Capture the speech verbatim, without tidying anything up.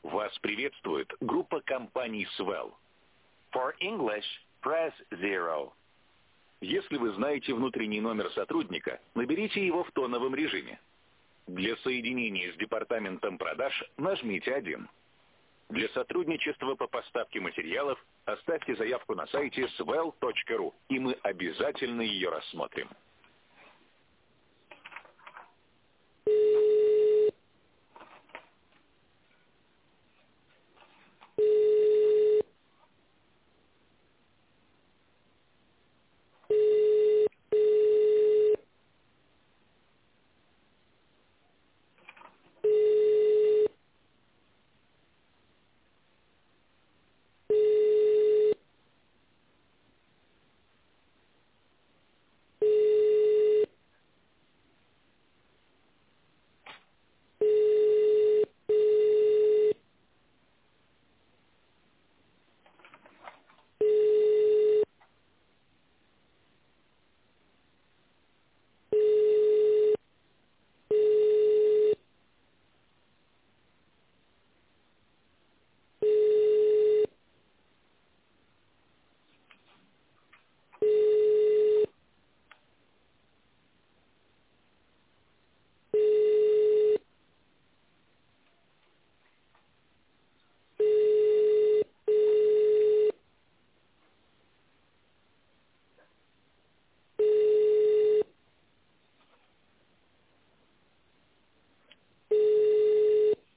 Вас приветствует группа компаний Swell. For English, press zero. Если вы знаете внутренний номер сотрудника, наберите его в тоновом режиме. Для соединения с департаментом продаж нажмите один. Для сотрудничества по поставке материалов оставьте заявку на сайте свell точка ру, и мы обязательно ее рассмотрим.